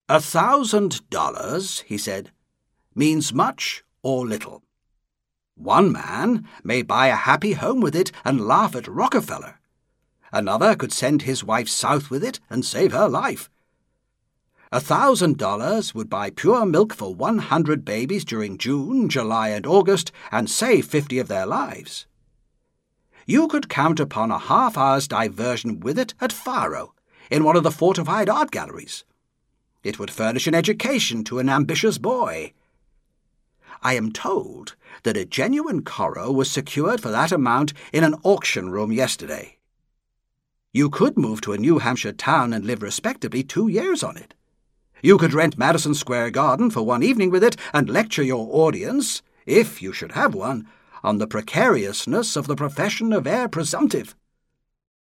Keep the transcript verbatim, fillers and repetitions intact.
A thousand dollars, he said, means much or little. One man may buy a happy home with it and laugh at Rockefeller. Another could send his wife south with it and save her life. A thousand dollars would buy pure milk for one hundred babies during June, July, and August and save fifty of their lives. You could count upon a half-hour's diversion with it at Faro, in one of the fortified art galleries. It would furnish an education to an ambitious boy. I am told that a genuine Corot was secured for that amount in an auction room yesterday. You could move to a New Hampshire town and live respectably two years on it. You could rent Madison Square Garden for one evening with it and lecture your audience, if you should have one, on the precariousness of the profession of heir presumptive.